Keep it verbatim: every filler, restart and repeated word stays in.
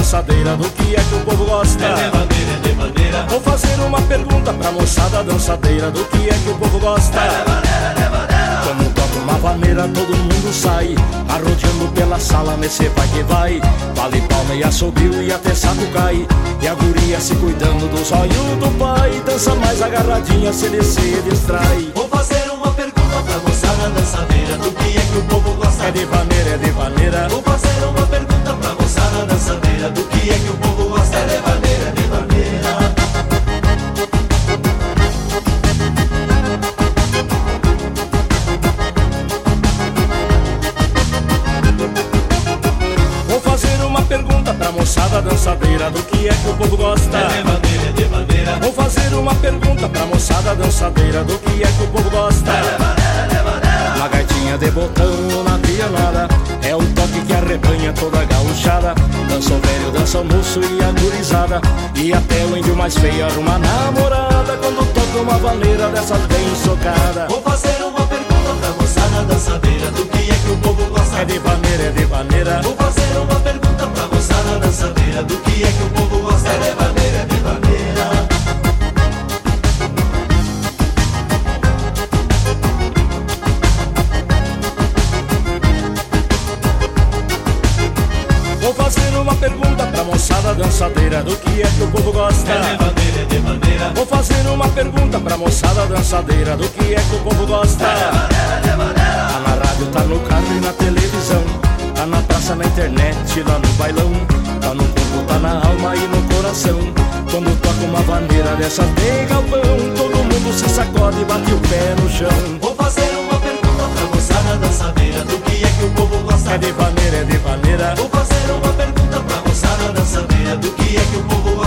dançadeira, do que é que o povo gosta? É de maneira, é de maneira. Vou fazer uma pergunta pra moçada dançadeira, do que é que o povo gosta? É de maneira, é de maneira. Quando toca uma vaneira todo mundo sai, arrodeando pela sala nesse vai que vai. Vale palma e assobio e até saco cai, e a guria se cuidando dos olhos do pai. Dança mais agarradinha, se descer distrai. Vou fazer uma pergunta pra moçada dançadeira, do que é que o povo gosta? É de vaneira, é de vaneira. Vou fazer uma pergunta pra moçada dançadeira, do que é que o povo gosta? É de maneira, é de maneira. Vou fazer uma pergunta pra moçada dançadeira, do que é que o povo gosta? É de maneira, é de maneira. Vou fazer uma pergunta pra moçada dançadeira, do que é que o povo gosta? É de maneira, é de maneira. Lagartinha de botão na pianada, é o toque que arrebanha toda a gauchada. Dança o velho, dança o moço e a gurizada, e até o índio mais feio arruma namorada quando toca uma vaneira dessas bem socada. Vou fazer uma pergunta pra moçada dançadeira, do que é que o povo gosta? É de vaneira, é de vaneira. Vou fazer uma pergunta pra moçada dançadeira, do que é que o povo gosta? É de maneira, é de maneira. Vou fazer uma pergunta pra moçada dançadeira, do que é que o povo gosta? É de maneira, é de maneira. Vou fazer uma pergunta pra moçada dançadeira, do que é que o povo gosta? É de maneira, é de maneira. Tá na rádio, tá no carro e na televisão, tá na praça, na internet, lá no bailão, tá no corpo, tá na alma e no coração. Quando toca uma vaneira dessa de galpão, todo mundo se sacode e bate o pé no chão. Vou fazer uma pergunta pra moçada dançadeira, do que é que o povo gosta? É de vaneira, é de vaneira. Vou fazer uma pergunta pra moçada dançadeira, do que é que o povo